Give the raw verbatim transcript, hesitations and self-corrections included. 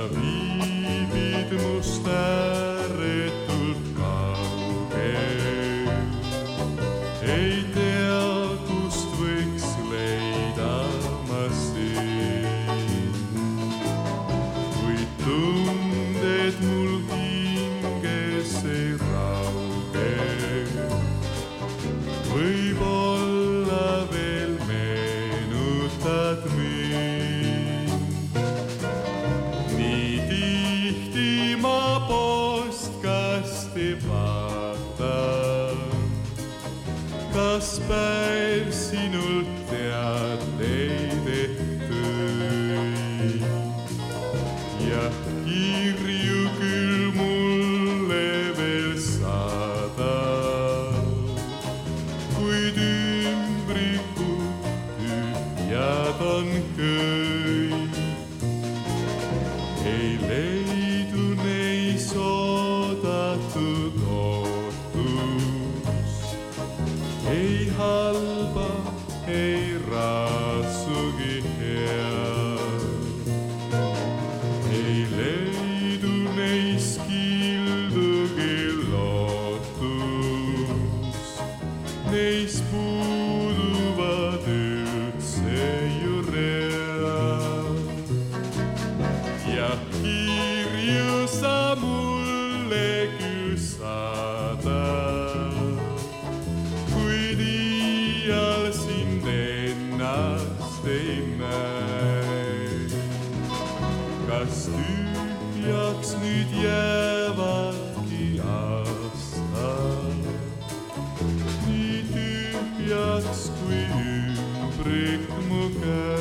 viibid must ääretult kaugel. Ei tea, kust võiks leida ma sind, kuid tunded mul hinges ei rauge. Võib-olla veel meenutad mind. Nii tihti ma postkasti vaatan, kas päev sinult teateid tõi. Ja kirju küll mulle veel saadab, kuid ümbrikud tühjad on kõik. Ei leidu neis oodatud ootus, ei halba, ei raasugi head. Ei leidu neis kildugi lootus, neis puuduvad üldse ju read. Ja kirju sa mulle küll saadad, kuid iial sind ennast ei näe. Kas tühjaks nüüd jäävadki aastad, nii tühjaks kui ümbrik mu käes?